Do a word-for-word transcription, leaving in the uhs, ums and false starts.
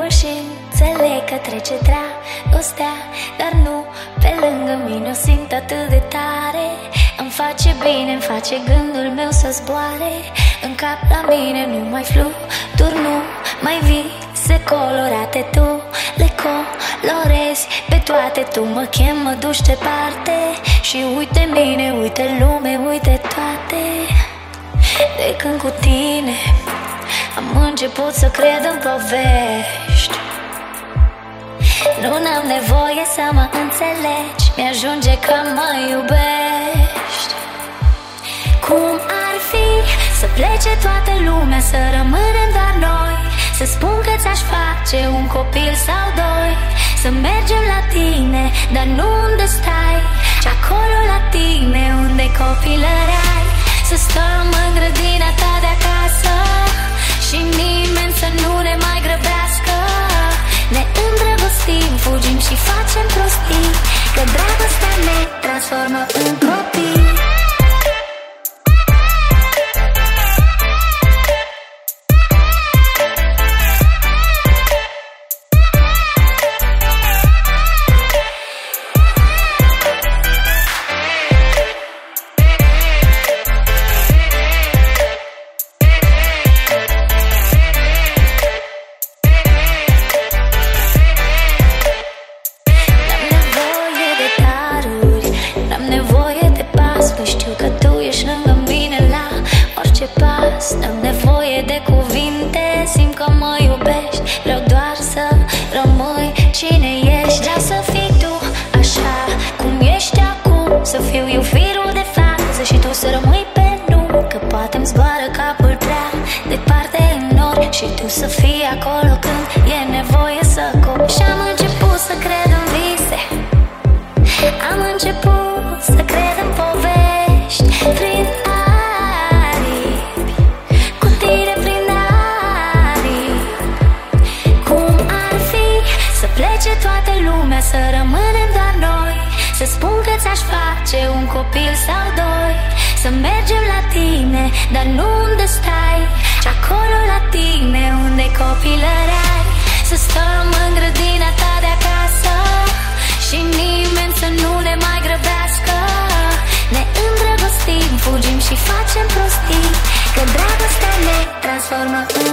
timpul și înțeleg că trece dragostea, dar nu pe lângă mine o simt atât de tare. Îmi face bine, îmi face gândul meu să zboare. În cap la mine nu mai fluturi, nu mai vise colorate. Tu le colorezi pe toate, tu mă chem, mă duci departe. Și uite mine, uite lume, uite toate. De când cu tine am început să cred în povești. Nu n-am nevoie să mă înțelegi, mi-ajunge că mă iubești. Cum ar fi să plece toată lumea, să rămânem doar noi, să spun că ți-aș face un copil sau doi, să mergem la tine, dar nu unde stai, ci acolo la tine unde copilărai. Să stăm în grădina ta de acasă și nimeni să nu ne mai grăbească. Ne îndrăgostim, fugim și facem prostii, că dragostea ne transformă în copii. Știu că tu ești lângă mine la orice pas. N-am nevoie de cuvinte, simt că mă iubești. Vreau doar să rămâi cine ești. Vreau să fii tu așa cum ești acum, să fiu eu firul de față și tu să rămâi pe nu. Că poate-mi zboară capul prea departe în nori și tu să fii acolo când e nevoie să cobor. Și am început să cred în vise, am început să cred în povești. Prin aripi, cu tine prin aripi. Cum ar fi să plece toată lumea, să rămânem doar noi, să spun că ți-aș face un copil sau doi, să mergem la tine, dar nu unde stai, ci acolo la tine unde copilărai. Să stăm în grădina ta de acasă și nimeni să nu ne mai grăbească. Ne îndrăgostim, fugim și facem prostii, că dragostea ne transformă în